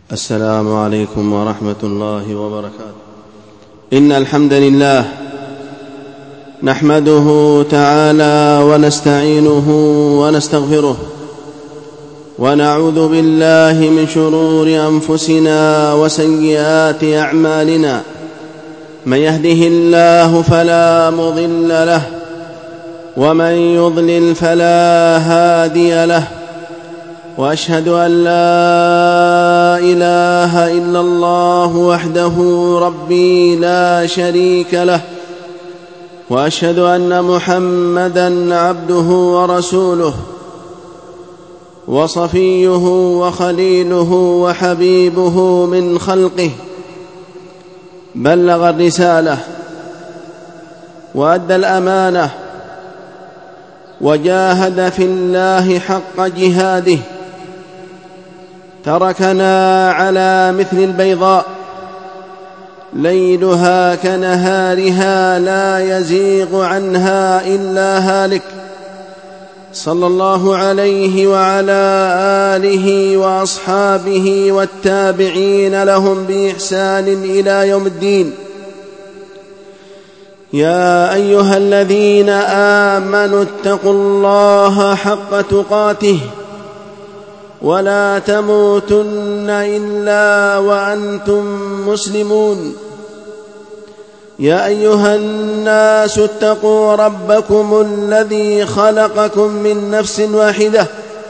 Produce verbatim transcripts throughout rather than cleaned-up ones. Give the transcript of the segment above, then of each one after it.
السلام عليكم ورحمة الله وبركاته. إن الحمد لله نحمده تعالى ونستعينه ونستغفره، ونعوذ بالله من شرور أنفسنا وسيئات أعمالنا. من يهده الله فلا مضل له، ومن يضلل فلا هادي له، وأشهد أن لا إله إلا الله وحده ربي لا شريك له، وأشهد أن محمدًا عبده ورسوله، وصفيه وخليله وحبيبه من خلقه. بلغ الرسالة وأدى الأمانة، وجاهد في الله حق جهاده. تركنا على مثل البيضاء ليلها كنهارها لا يزيغ عنها إلا هالك، صلى الله عليه وعلى آله وأصحابه والتابعين لهم بإحسان إلى يوم الدين. يا أيها الذين آمنوا اتقوا الله حق تقاته، ولا تموتن إلا وأنتم مسلمون. يا أيها الناس اتقوا ربكم الذي خلقكم من نفس واحدة،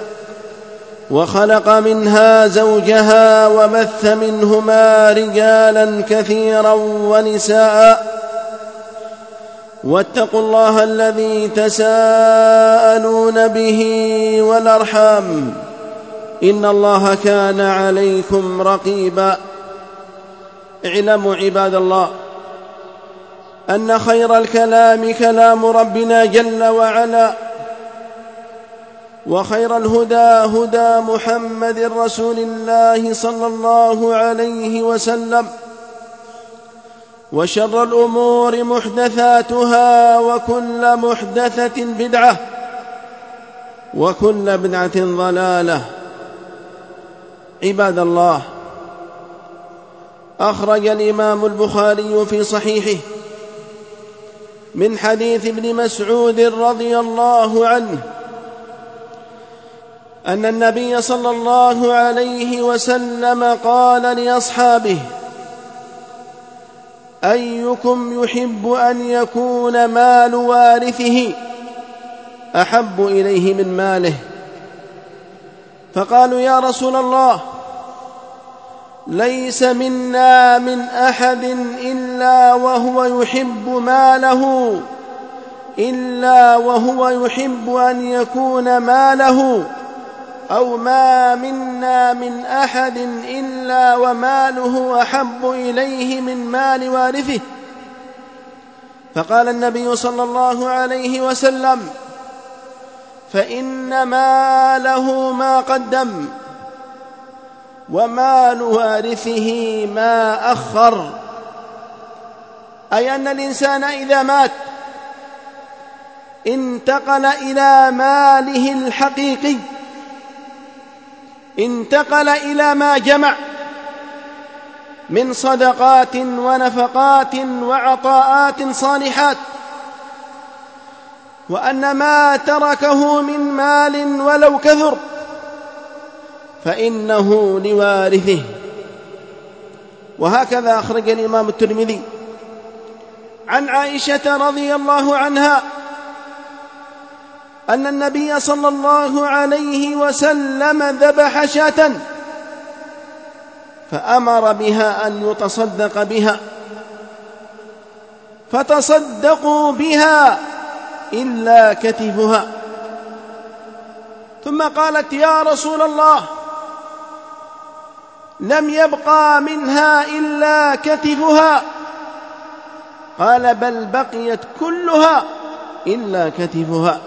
وخلق منها زوجها، وبث منهما رجالا كثيرا ونساء. واتقوا الله الذي تساءلون به والأرحام، إن الله كان عليكم رقيبا. اعلموا عباد الله أن خير الكلام كلام ربنا جل وعلا، وخير الهدى هدى محمد رسول الله صلى الله عليه وسلم، وشر الأمور محدثاتها، وكل محدثة بدعة، وكل بدعة ضلالة. عباد الله، أخرج الإمام البخاري في صحيحه من حديث ابن مسعود رضي الله عنه أن النبي صلى الله عليه وسلم قال لأصحابه: أيكم يحب أن يكون مال وارثه أحب إليه من ماله؟ فقالوا: يا رسول الله، ليس منا من أحد إلا وهو يحب ماله إلا وهو يحب أن يكون ماله، أو ما منا من أحد إلا وماله أحب إليه من مال وارثه. فقال النبي صلى الله عليه وسلم: فإن ماله ما قدم، ومال وارثه ما أخر. أي أن الإنسان إذا مات انتقل إلى ماله الحقيقي، انتقل إلى ما جمع من صدقات ونفقات وعطاءات صالحات، وأن ما تركه من مال ولو كثر فإنه لوارثه. وهكذا أخرج الإمام الترمذي عن عائشة رضي الله عنها أن النبي صلى الله عليه وسلم ذبح شاة فأمر بها أن يتصدق بها، فتصدقوا بها إلا كتفها. ثم قالت: يا رسول الله، لم يبقى منها إلا كتفها. قال: بل بقيت كلها إلا كتفها.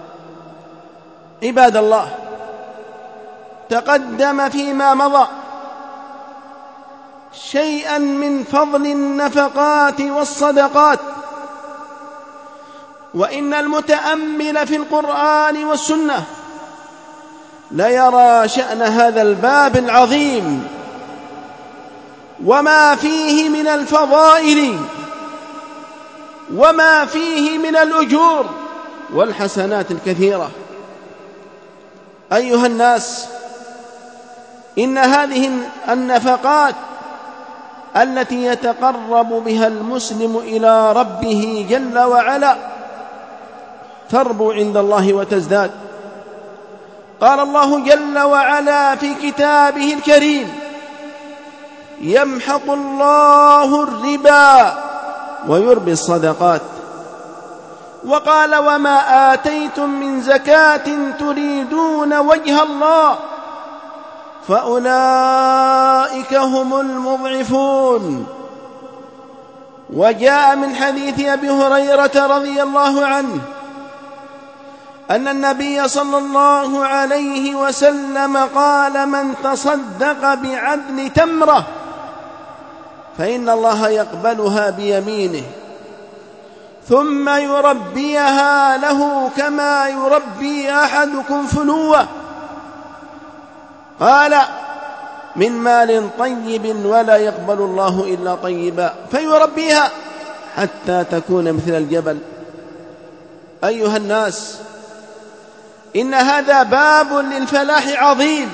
عباد الله، تقدم فيما مضى شيئا من فضل النفقات والصدقات، وإن المتأمل في القرآن والسنة ليرى شأن هذا الباب العظيم وما فيه من الفضائل وما فيه من الأجور والحسنات الكثيرة. أيها الناس، إن هذه النفقات التي يتقرب بها المسلم إلى ربه جل وعلا تربو عند الله وتزداد. قال الله جل وعلا في كتابه الكريم: يمحق الله الربا ويربي الصدقات. وقال: وما آتيتم من زكاة تريدون وجه الله فأولئك هم المضعفون. وجاء من حديث أبي هريرة رضي الله عنه أن النبي صلى الله عليه وسلم قال: من تصدق بعدل تمرة فإن الله يقبلها بيمينه ثم يربيها له كما يربي أحدكم فلوة. قال: من مال طيب ولا يقبل الله إلا طيبا، فيربيها حتى تكون مثل الجبل. أيها الناس، إن هذا باب للفلاح عظيم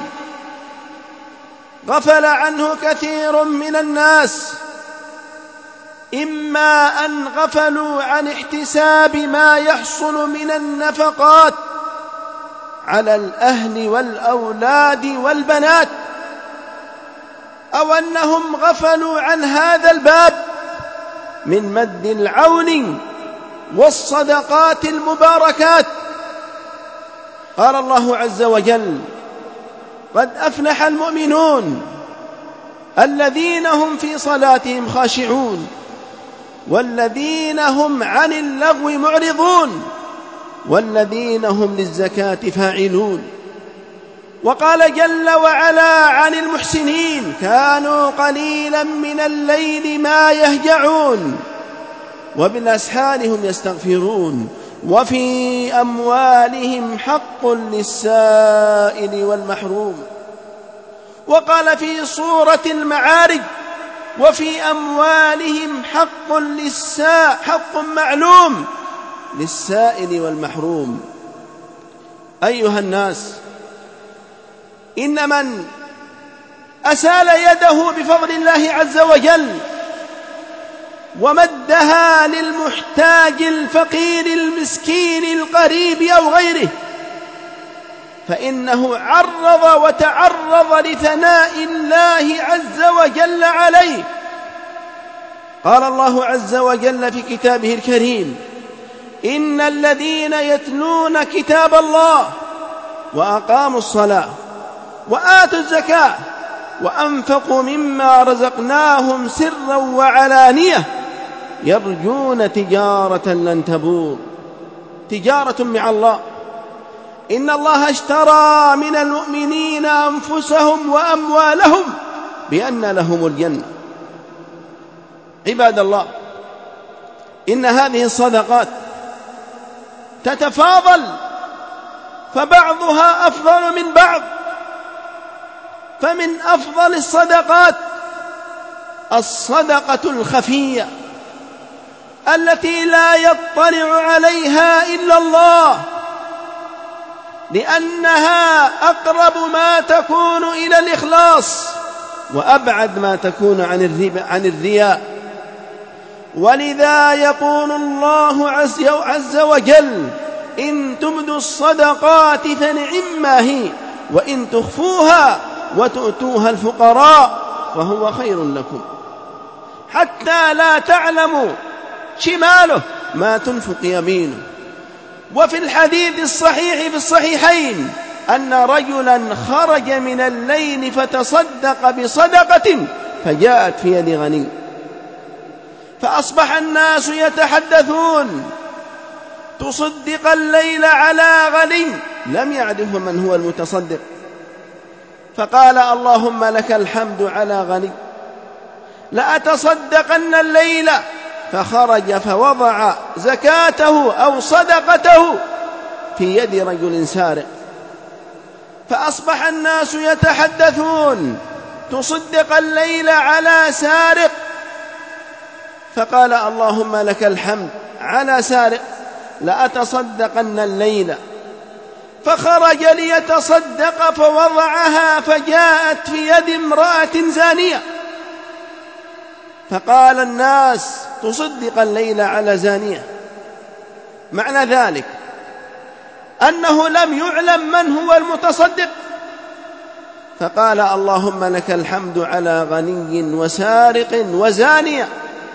غفل عنه كثير من الناس، إما أن غفلوا عن احتساب ما يحصل من النفقات على الأهل والأولاد والبنات، أو أنهم غفلوا عن هذا الباب من مد العون والصدقات المباركات. قال الله عز وجل: قد أفلح المؤمنون الذين هم في صلاتهم خاشعون والذين هم عن اللغو معرضون والذين هم للزكاة فاعلون. وقال جل وعلا عن المحسنين: كانوا قليلا من الليل ما يهجعون وبالأسحار هم يستغفرون وفي أموالهم حق للسائل والمحروم. وقال في سورة المعارج: وفي أموالهم حق للسائل حق معلوم للسائل والمحروم. أيها الناس، إن من أسال يده بفضل الله عز وجل ومدها للمحتاج الفقير المسكين القريب أو غيره فإنه عرض وتعرض لثناء الله عز وجل عليه. قال الله عز وجل في كتابه الكريم: إن الذين يتلون كتاب الله وأقاموا الصلاة وآتوا الزكاة وأنفقوا مما رزقناهم سرا وعلانية يرجون تجارة لن تبور. تجارة مع الله. إن الله اشترى من المؤمنين أنفسهم وأموالهم بأن لهم الجنة. عباد الله، إن هذه الصدقات تتفاضل فبعضها أفضل من بعض. فمن أفضل الصدقات الصدقة الخفية التي لا يطلع عليها إلا الله، لأنها أقرب ما تكون إلى الإخلاص وأبعد ما تكون عن الرياء. ولذا يقول الله عز وجل: إن تبدوا الصدقات فنعما هي وإن تخفوها وتؤتوها الفقراء فهو خير لكم حتى لا تعلموا شماله ما تنفق يمينه. وفي الحديث الصحيح في الصحيحين أن رجلا خرج من الليل فتصدق بصدقة فجاءت في يد غني، فأصبح الناس يتحدثون: تصدق الليل على غني، لم يعرف من هو المتصدق. فقال: اللهم لك الحمد على غني، لأتصدقن الليل. فخرج فوضع زكاته أو صدقته في يد رجل سارق، فأصبح الناس يتحدثون: تصدق الليل على سارق، فقال اللهم لك الحمد على سارق، لأتصدقن الليل. فخرج ليتصدق فوضعها فجاءت في يد امرأة زانية، فقال الناس تصدق الليل على زانية، معنى ذلك أنه لم يعلم من هو المتصدق، فقال اللهم لك الحمد على غني وسارق وزانية.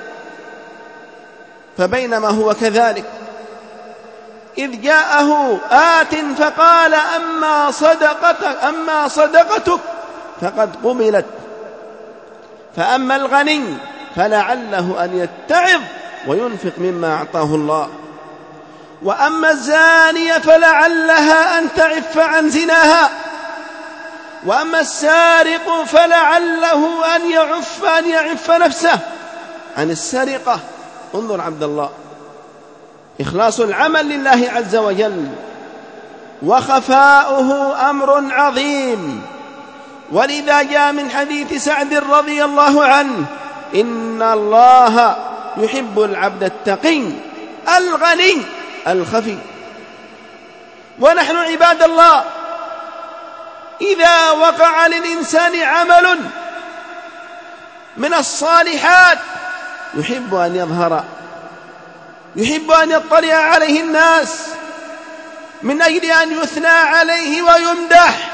فبينما هو كذلك إذ جاءه آت فقال أما صدقتك, أما صدقتك فقد قبلت، فأما الغني فلعله أن يتعظ وينفق مما أعطاه الله، وأما الزانية فلعلها أن تعف عن زناها، وأما السارق فلعله أن يعف, أن يعف نفسه عن السرقة. انظر عبد الله، إخلاص العمل لله عز وجل وخفاؤه أمر عظيم. ولذا جاء من حديث سعد رضي الله عنه إن الله يحب العبد التقي الغني الخفي. ونحن عباد الله إذا وقع للإنسان عمل من الصالحات يحب أن يظهر، يحب أن يطلع عليه الناس من أجل أن يثنى عليه ويمدح،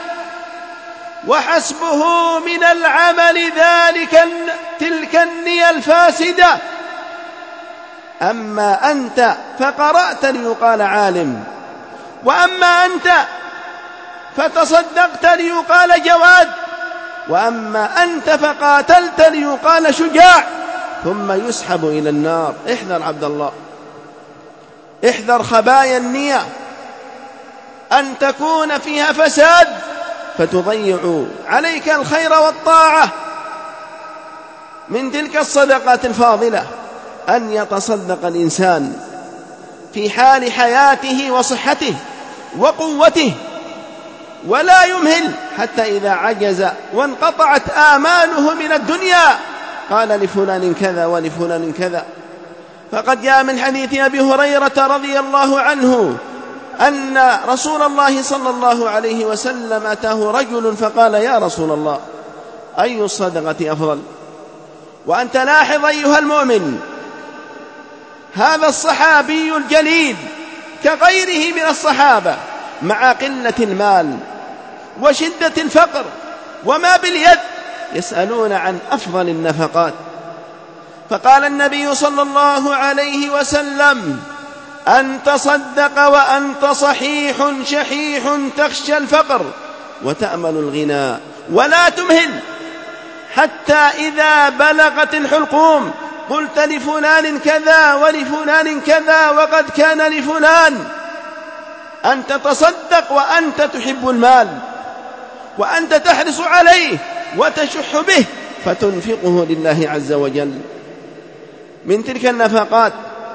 وحسبه من العمل ذلك تلك النية الفاسدة. أما أنت فقرأت ليقال عالم، وأما أنت فتصدقت ليقال جواد، وأما أنت فقاتلت ليقال شجاع، ثم يسحب إلى النار. احذر عبد الله، احذر خبايا النية أن تكون فيها فساد فتضيع عليك الخير والطاعة. من تلك الصدقات الفاضلة أن يتصدق الإنسان في حال حياته وصحته وقوته، ولا يمهل حتى إذا عجز وانقطعت آماله من الدنيا قال لفلان كذا ولفلان كذا. فقد جاء من حديث أبي هريرة رضي الله عنه أن رسول الله صلى الله عليه وسلم أتاه رجل فقال يا رسول الله أي الصدقة أفضل؟ وأنت لاحظ أيها المؤمن، هذا الصحابي الجليل كغيره من الصحابة مع قلة المال وشدة الفقر وما باليد يسألون عن أفضل النفقات. فقال النبي صلى الله عليه وسلم أن تصدق وأنت صحيح شحيح تخشى الفقر وتأمل الغنى، ولا تمهل حتى إذا بلغت الحلقوم قلت لفلان كذا ولفلان كذا وقد كان لفلان. أن تتصدق وأنت تحب المال وأنت تحرص عليه وتشح به فتنفقه لله عز وجل. من تلك النفقات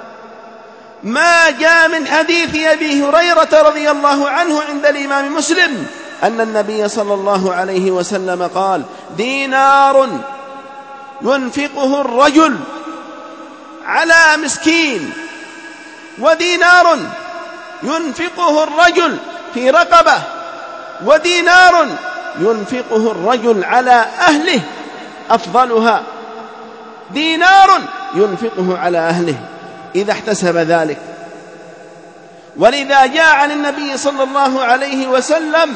ما جاء من حديث أبي هريرة رضي الله عنه عند الإمام مسلم أن النبي صلى الله عليه وسلم قال دينار ينفقه الرجل على مسكين، ودينار ينفقه الرجل في رقبة، ودينار ينفقه الرجل على أهله أفضلها دينار ينفقه على أهله إذا احتسب ذلك. ولذا جاء عن النبي صلى الله عليه وسلم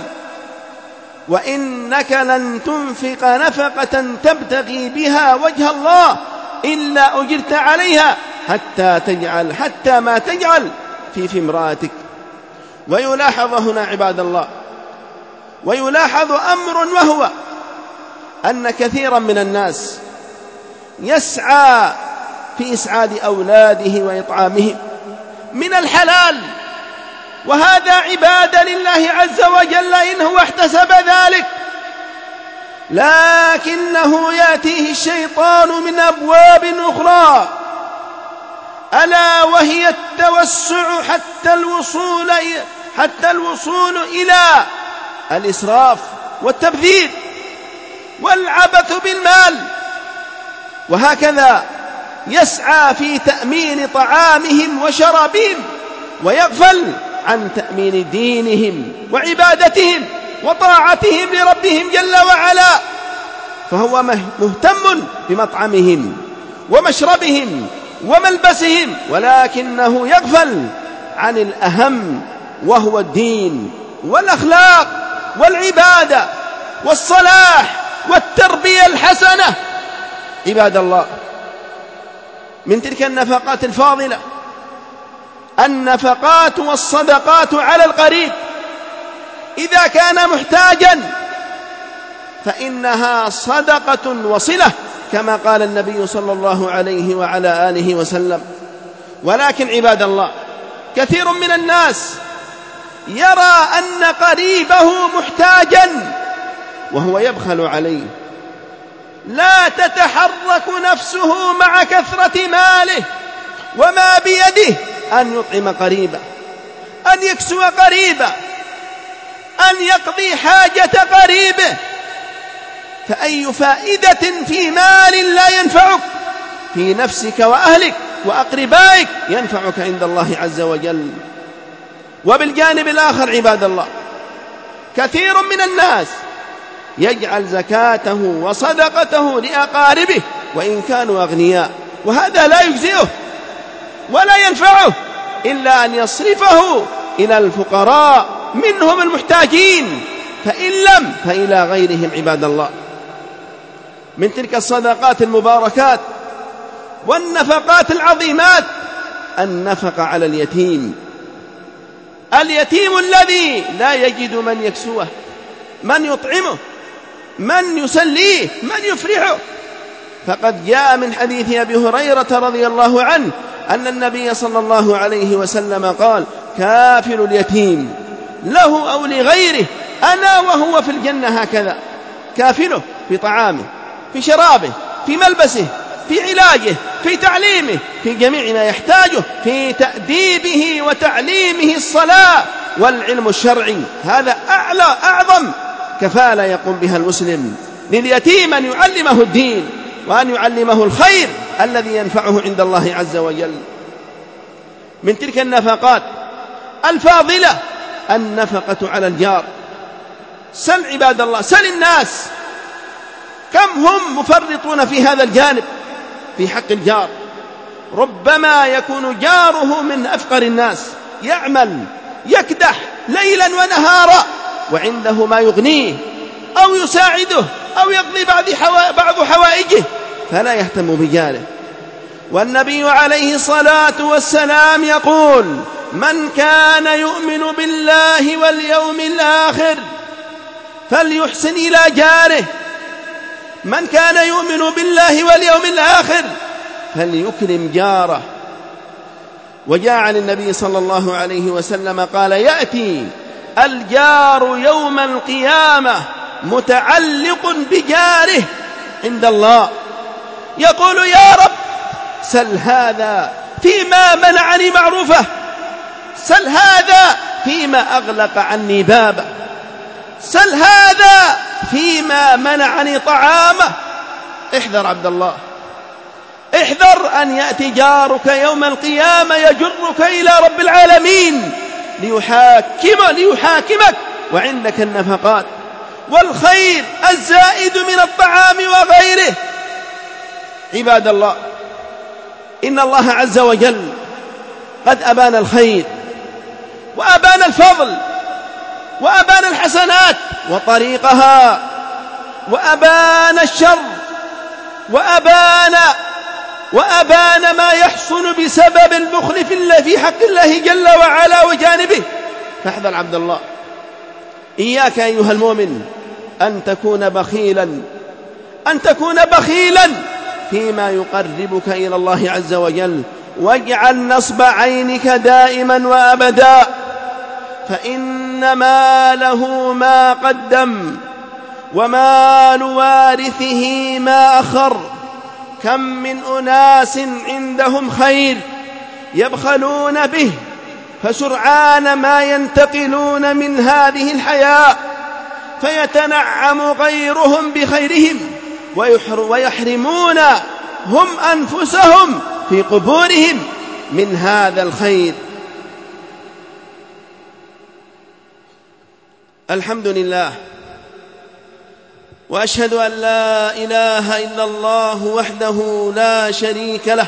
وإنك لن تنفق نفقة تبتغي بها وجه الله إلا أجرت عليها حتى تجعل حتى ما تجعل في في امرأتك. ويلاحظ هنا عباد الله، ويلاحظ أمر وهو أن كثيرا من الناس يسعى في إسعاد أولاده وإطعامهم من الحلال، وهذا عبادة لله عز وجل إن هو احتسب ذلك، لكنه يأتيه الشيطان من أبواب أخرى ألا وهي التوسع حتى الوصول حتى الوصول إلى الإسراف والتبذير. والعبث بالمال. وهكذا يسعى في تأمين طعامهم وشرابهم ويغفل عن تأمين دينهم وعبادتهم وطاعتهم لربهم جل وعلا، فهو مهتم بمطعمهم ومشربهم وملبسهم، ولكنه يغفل عن الأهم وهو الدين والأخلاق والعبادة والصلاح والتربية الحسنة. عباد الله، من تلك النفقات الفاضلة النفقات والصدقات على القريب. إذا كان محتاجا فإنها صدقة وصلة كما قال النبي صلى الله عليه وعلى آله وسلم. ولكن عباد الله، كثير من الناس يرى أن قريبه محتاجا وهو يبخل عليه، لا تتحرك نفسه مع كثرة ماله وما بيده أن يطعم قريبه، أن يكسو قريبه، أن يقضي حاجة قريبه. فأي فائدة في مال لا ينفعك في نفسك وأهلك وأقربائك ينفعك عند الله عز وجل؟ وبالجانب الآخر عباد الله، كثير من الناس يجعل زكاته وصدقته لأقاربه وإن كانوا أغنياء، وهذا لا يجزئه ولا ينفعه إلا أن يصرفه إلى الفقراء منهم المحتاجين، فإن لم فإلى غيرهم. عباد الله، من تلك الصدقات المباركات والنفقات العظيمات النفقة على اليتيم، اليتيم الذي لا يجد من يكسوه، من يطعمه، من يسليه، من يفرحه. فقد جاء من حديث أبي هريرة رضي الله عنه أن النبي صلى الله عليه وسلم قال: كافل اليتيم له أو لغيره أنا وهو في الجنة هكذا. كافله في طعامه، في شرابه، في ملبسه، في علاجه، في تعليمه، في جميع ما يحتاجه، في تأديبه وتعليمه الصلاة والعلم الشرعي. هذا أعلى أعظم كفالة يقوم بها المسلم لليتيم، أن يعلمه الدين وأن يعلمه الخير الذي ينفعه عند الله عز وجل. من تلك النفقات الفاضلة النفقة على الجار. سل عباد الله، سل الناس كم هم مفرطون في هذا الجانب في حق الجار. ربما يكون جاره من أفقر الناس، يعمل يكدح ليلا ونهارا وعنده ما يغنيه أو يساعده أو يقضي بعض حوائجه، فلا يهتم بجاره. والنبي عليه الصلاة والسلام يقول: من كان يؤمن بالله واليوم الآخر فليحسن إلى جاره. من كان يؤمن بالله واليوم الآخر فليكرم جاره. وجاء عن النبي صلى الله عليه وسلم قال: يأتي الجار يوم القيامة متعلق بجاره عند الله يقول: يا رب سل هذا فيما منعني معروفه، سل هذا فيما أغلق عني بابه، سل هذا فيما منعني طعامه. احذر عبد الله، احذر أن يأتي جارك يوم القيامة يجرك إلى رب العالمين ليحاكم ليحاكمك وعندك النفقات والخير الزائد من الطعام وغيره. عباد الله، إن الله عز وجل قد أبان الخير وأبان الفضل وأبان الحسنات وطريقها، وأبان الشر، وأبان وأبان ما يحصل بسبب البخل في حق الله جل وعلا وجانبه. فاحذر عبد الله، إياك أيها المؤمن أن تكون بخيلا أن تكون بخيلا فيما يقربك إلى الله عز وجل. واجعل نصب عينك دائما وأبدا، فإن ماله ما قدم ومال وارثه ما أخر. كم من أناس عندهم خير يبخلون به، فسرعان ما ينتقلون من هذه الحياة فيتنعم غيرهم بخيرهم ويحرمون هم أنفسهم في قبورهم من هذا الخير. الحمد لله، وأشهد أن لا إله إلا الله وحده لا شريك له،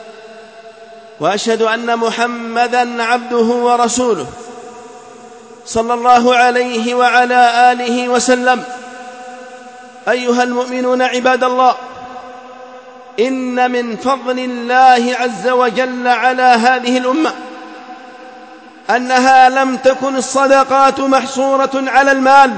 وأشهد أن محمدًا عبده ورسوله صلى الله عليه وعلى آله وسلم. أيها المؤمنون عباد الله، إن من فضل الله عز وجل على هذه الأمة أنها لم تكن الصدقات محصورة على المال،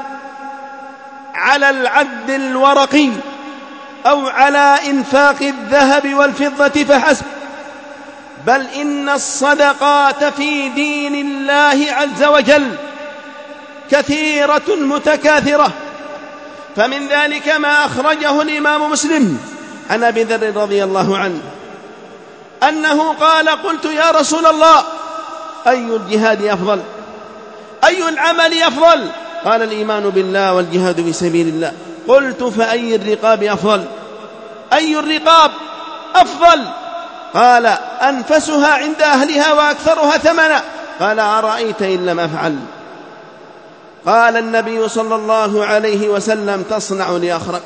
على العد الورقي أو على إنفاق الذهب والفضة فحسب، بل إن الصدقات في دين الله عز وجل كثيرة متكاثرة. فمن ذلك ما أخرجه الإمام مسلم عن أبي ذر رضي الله عنه أنه قال: قلت يا رسول الله، أي الجهاد أفضل؟ أي العمل أفضل؟ قال: الإيمان بالله والجهاد في سبيل الله. قلت: فأي الرقاب أفضل؟ أي الرقاب أفضل؟ قال: أنفسها عند أهلها وأكثرها ثمنا. قال: أرأيت إن لم أفعل؟ قال النبي صلى الله عليه وسلم: تصنع لأخرق،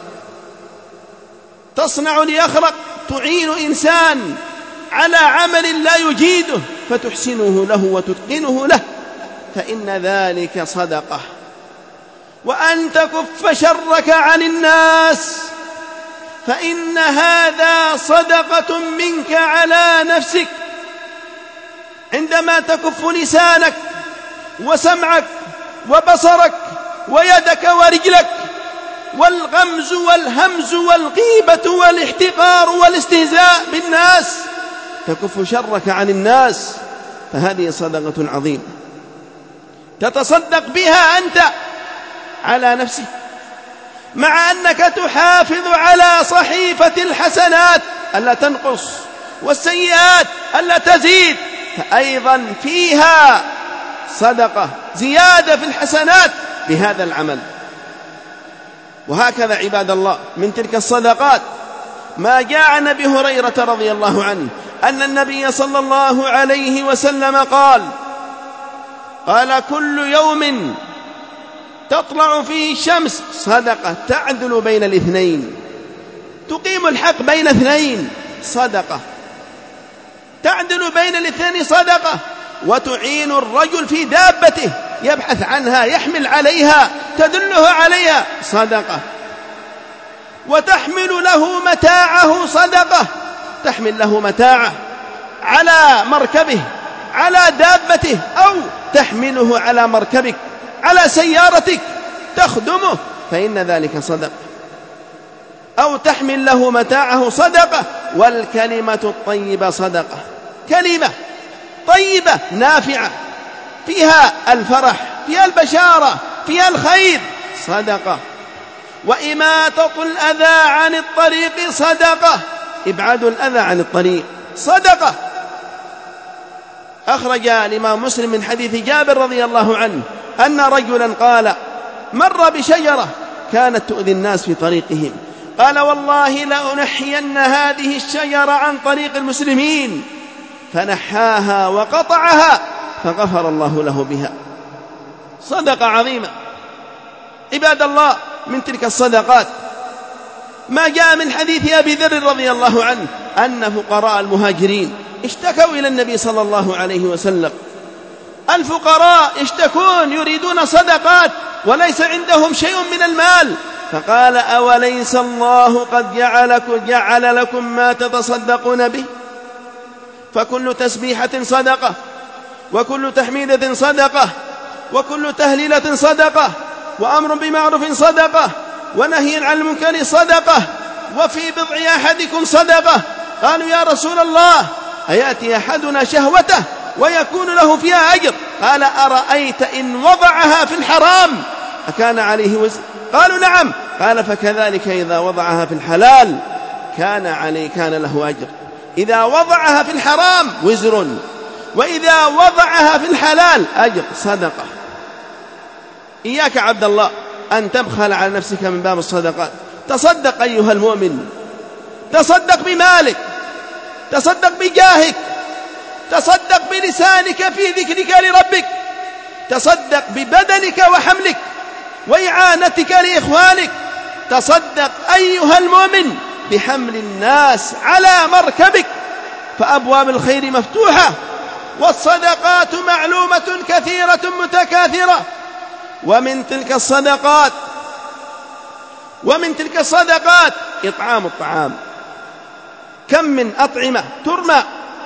تصنع لأخرق، تعين إنسان على عمل لا يجيده فتحسنه له وتتقنه له، فإن ذلك صدقة. وأن تكف شرك عن الناس، فإن هذا صدقة منك على نفسك. عندما تكف لسانك وسمعك وبصرك ويدك ورجلك والغمز والهمز والغيبة والاحتقار والاستهزاء بالناس، تكف شرك عن الناس، فهذه صدقة عظيمة تتصدق بها أنت على نفسك، مع أنك تحافظ على صحيفة الحسنات ألا تنقص والسيئات ألا تزيد، فأيضا فيها صدقة زيادة في الحسنات بهذا العمل. وهكذا عباد الله، من تلك الصدقات ما جاء عن أبي هريرة رضي الله عنه أن النبي صلى الله عليه وسلم قال: قال: كل يوم تطلع فيه الشمس صدقة تعدل بين الاثنين، تقيم الحق بين اثنين صدقة، تعدل بين الاثنين صدقة، وتعين الرجل في دابته يبحث عنها يحمل عليها تدله عليها صدقة، وتحمل له متاعه صدقة، تحمل له متاعه على مركبه على دابته، أو تحمله على مركبك على سيارتك تخدمه، فإن ذلك صدقة. أو تحمل له متاعه صدقة. والكلمة الطيبة صدقة، كلمة طيبة نافعة فيها الفرح، فيها البشارة، فيها الخير، صدقة. وإماتة الأذى عن الطريق صدقة، إبعاد الأذى عن الطريق صدقة. أخرج الإمام مسلم من حديث جابر رضي الله عنه أن رجلا قال: مر بشجرة كانت تؤذي الناس في طريقهم، قال: والله لأنحين هذه الشجرة عن طريق المسلمين، فنحاها وقطعها فغفر الله له بها. صدقة عظيمة عباد الله. من تلك الصدقات ما جاء من حديث أبي ذر رضي الله عنه أن فقراء المهاجرين اشتكوا إلى النبي صلى الله عليه وسلم. الفقراء يشتكون يريدون صدقات وليس عندهم شيء من المال، فقال: أوليس الله قد جعل لكم ما تتصدقون به؟ فكل تسبيحة صدقة، وكل تحميدة صدقة، وكل تهليلة صدقة، وأمر بمعروف صدقة، ونهي عن المنكر صدقة، وفي بضع أحدكم صدقة. قالوا: يا رسول الله، أيأتي أحدنا شهوته ويكون له فيها أجر؟ قال: أرأيت إن وضعها في الحرام أكان عليه وزر؟ قالوا: نعم. قال: فكذلك إذا وضعها في الحلال كان عليه كان له أجر. إذا وضعها في الحرام وزر، وإذا وضعها في الحلال أجر، صدقة. إياك عبد الله أن تبخل على نفسك من باب الصدقات. تصدق أيها المؤمن، تصدق بمالك، تصدق بجاهك، تصدق بلسانك في ذكرك لربك، تصدق ببدنك وحملك وإعانتك لإخوانك، تصدق أيها المؤمن بحمل الناس على مركبك، فأبواب الخير مفتوحة، والصدقات معلومة كثيرة متكاثرة. ومن تلك الصدقات ومن تلك الصدقات إطعام الطعام. كم من أطعمة ترمى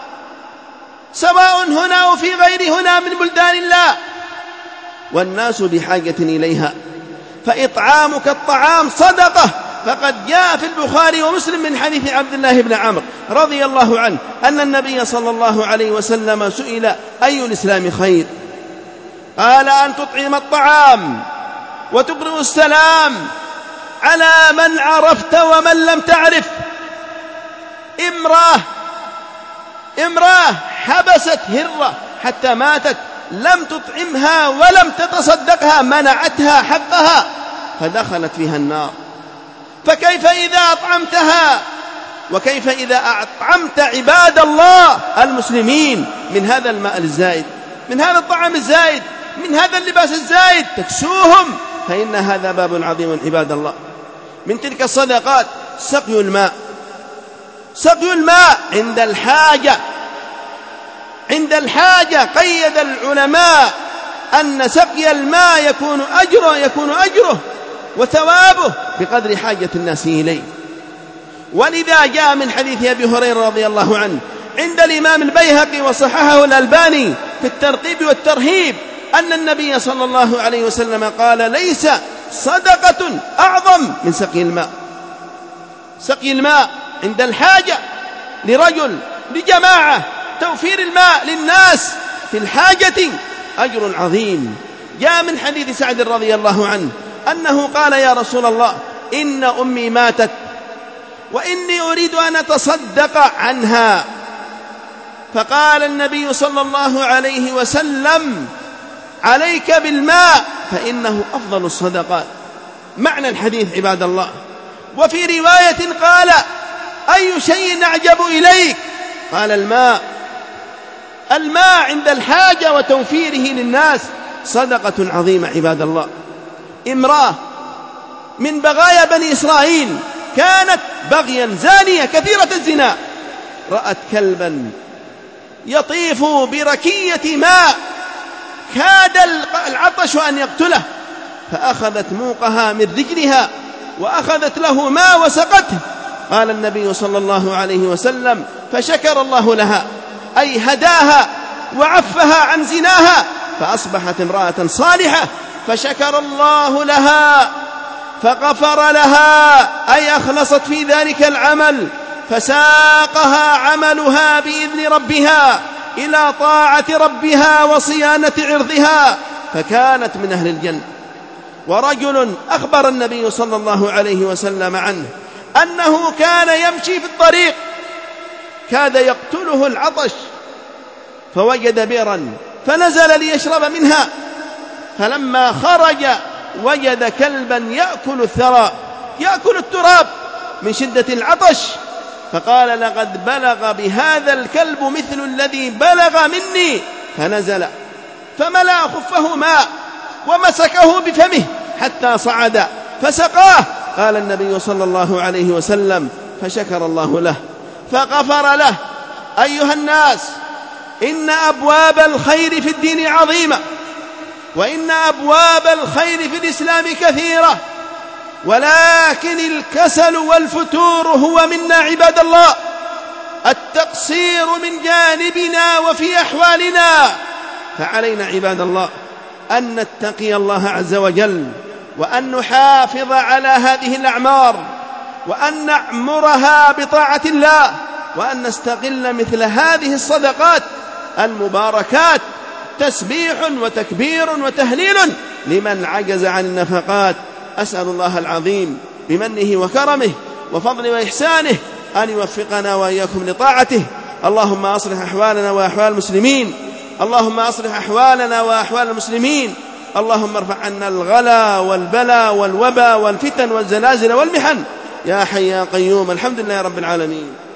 سواء هنا أو في غير هنا من بلدان الله، والناس بحاجة إليها، فإطعامك الطعام صدقة. فقد جاء في البخاري ومسلم من حديث عبد الله بن عمرو رضي الله عنه أن النبي صلى الله عليه وسلم سئل: أي الإسلام خير؟ قال: أن تطعم الطعام وتقرئ السلام على من عرفت ومن لم تعرف. امرأة امرأة حبست هرة حتى ماتت، لم تطعمها ولم تتصدقها، منعتها حقها فدخلت فيها النار. فكيف إذا أطعمتها؟ وكيف إذا أطعمت عباد الله المسلمين من هذا الماء الزائد، من هذا الطعام الزائد، من هذا اللباس الزائد، تكسوهم، فإن هذا باب عظيم عباد الله. من تلك الصدقات سقي الماء. سقي الماء عند الحاجة. عند الحاجة قيد العلماء أن سقي الماء يكون أجره يكون أجره وثوابه بقدر حاجة الناس إليه. ولذا جاء من حديث أبي هريرة رضي الله عنه عند الإمام البيهقي وصححه الألباني في الترغيب والترهيب أن النبي صلى الله عليه وسلم قال: ليس صدقة أعظم من سقي الماء. سقي الماء عند الحاجة لرجل، لجماعة، توفير الماء للناس في الحاجة أجر عظيم. جاء من حديث سعد رضي الله عنه أنه قال: يا رسول الله، إن أمي ماتت وإني أريد أن أتصدق عنها. فقال النبي صلى الله عليه وسلم: عليك بالماء فإنه أفضل الصدقات. معنى الحديث عباد الله. وفي رواية قال: أي شيء أعجب إليك؟ قال: الماء. الماء عند الحاجة وتوفيره للناس صدقة عظيمة عباد الله. امرأة من بغايا بني إسرائيل كانت بغيا زانية كثيرة الزنا، رأت كلبا يطيف بركية ماء كاد العطش أن يقتله، فأخذت موقها من رجلها وأخذت له ماء وسقته. قال النبي صلى الله عليه وسلم: فشكر الله لها، أي هداها وعفها عن زناها، فأصبحت امرأة صالحة، فشكر الله لها فغفر لها، أي أخلصت في ذلك العمل، فساقها عملها بإذن ربها إلى طاعة ربها وصيانة عرضها، فكانت من أهل الجنة. ورجل أخبر النبي صلى الله عليه وسلم عنه أنه كان يمشي في الطريق كاد يقتله العطش، فوجد بئرا فنزل ليشرب منها، فلما خرج وجد كلبا يأكل الثرى، يأكل التراب من شدة العطش، فقال: لقد بلغ بهذا الكلب مثل الذي بلغ مني، فنزل فملأ خفه ماء ومسكه بفمه حتى صعد فسقاه. قال النبي صلى الله عليه وسلم: فشكر الله له فغفر له. أيها الناس، إن أبواب الخير في الدين عظيمة، وإن أبواب الخير في الإسلام كثيرة، ولكن الكسل والفتور هو منا عباد الله، التقصير من جانبنا وفي أحوالنا. فعلينا عباد الله أن نتقي الله عز وجل، وأن نحافظ على هذه الأعمار، وأن نعمرها بطاعة الله، وأن نستغل مثل هذه الصدقات المباركات تسبيح وتكبير وتهليل لمن عجز عن النفقات. أسأل الله العظيم بمنه وكرمه وفضله وإحسانه أن يوفقنا وإياكم لطاعته. اللهم أصلح أحوالنا وأحوال المسلمين اللهم أصلح أحوالنا وأحوال المسلمين اللهم ارفع عنا الغلا والبلاء والوبا والفتن والزلازل والمحن يا حي يا قيوم. الحمد لله رب العالمين.